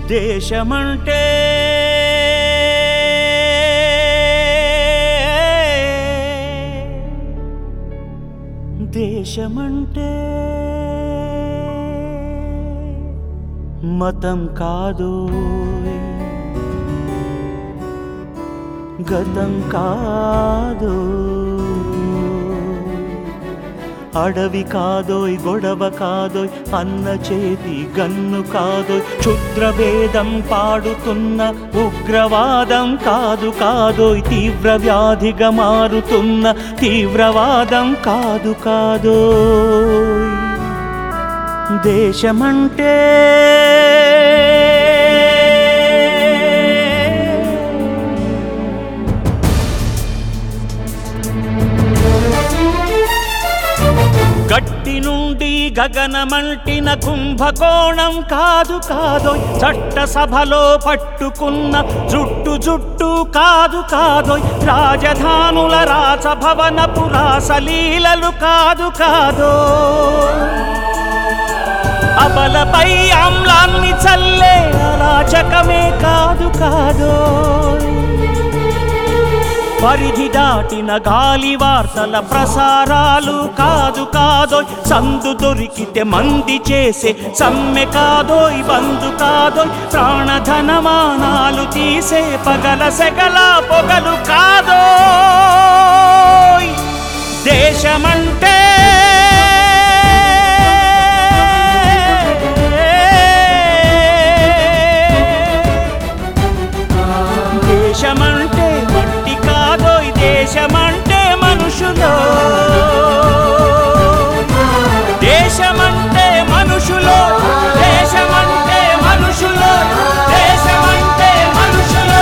దేశమంటే దేశమంటే మతం కాదు, గతం కాదు, అడవి కాదోయ్, గొడవ కాదోయ్, అన్న చేతి గన్ను కాదోయ్, క్షుద్రభేదం పాడుతున్న ఉగ్రవాదం కాదు కాదోయ్, తీవ్ర వ్యాధిగా మారుతున్న తీవ్రవాదం కాదు కాదోయ్. దేశమంటే గట్టి నుండి గగనమంటిన కుంభకోణం కాదు కాదోయ్, చట్టసభలో పట్టుకున్న జుట్టు జుట్టు కాదు కాదోయ్, రాజధానుల రాసభవనపు రాసలీలలు కాదు కాదోయ్, అబలపై ఆమ్లాన్ని చల్లే అరాచకమే కాదు కాదోయ్, పరిధి దాటిన గాలి వార్తల ప్రసారాలు కాదు కాదోయ్, సందు దొరికితే మంది చేసే సమ్మె కాదోయ్, బంధు కాదోయ్, ప్రాణధనమానాలు తీసే పగల సెగల పొగలు కాదోయ్. దేశమంటే దేశమంటే మట్టి కాదోయ్, దేశమంటే మనుషులో, దేశమంటే మనుషులో, దేశమంటే మనుషులో, దేశమంటే మనుషులో.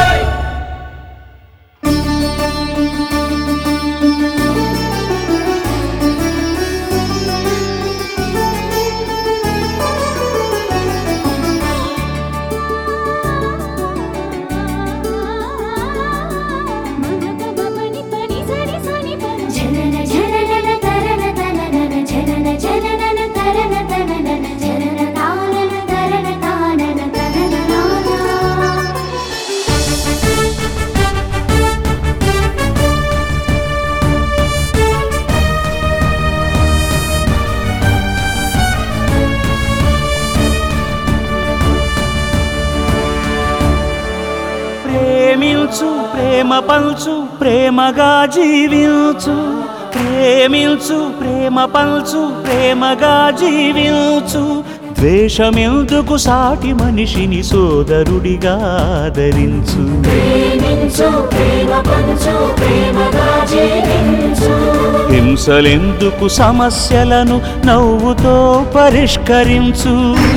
ప్రేమించు, ప్రేమ పంచు, ప్రేమగా జీవించు, ప్రేమించు, ప్రేమ పంచు, ప్రేమగా జీవించు, ద్వేషమెందుకు సాటి మనిషిని సోదరుడిగా ఆదరించు, ప్రేమించు, ప్రేమ పంచు, ప్రేమగా జీవించు, హింసలెందుకు సమస్యలను నవ్వుతో పరిష్కరించు,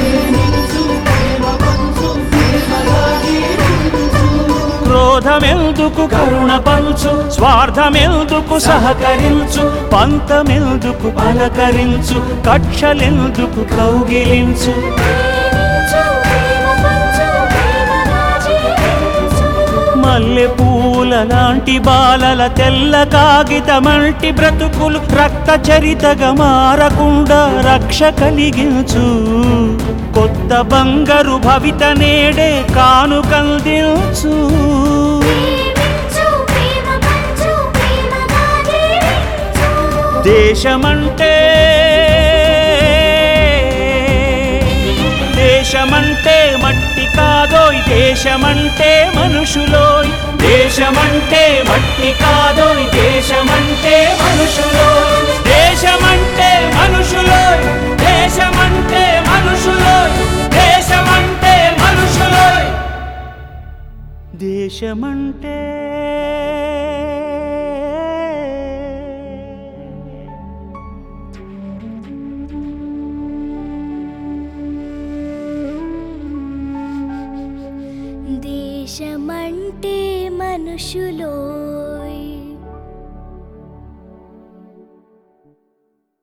క్రోధమెందుకు కరుణ పంచు, స్వార్థమెందుకు సహకరించు, పంతమెందుకు పలకరించు, కక్షలెందుకు కౌగిలించు, మల్లె పూల లాంటి బాలల తెల్ల కాగితమంటి బ్రతుకులు రక్త చరితగా మారకుండా రక్ష కలిగించు, కొత్త బంగారు భవిత నేడే కానుకందించు. దేశమంటే దేశమంటే మట్టి కాదోయ్, దేశమంటే మనుషులోయ్, దేశమంటే మట్టి కాదోయ్, దేశమంటే మనుషులోయ్, దేశమంటే మనుషులోయ్, దేశమంటే మనుషులోయ్, దేశమంటే మనుషులోయ్. దేశమంటే దేశమంటే మనుషులో.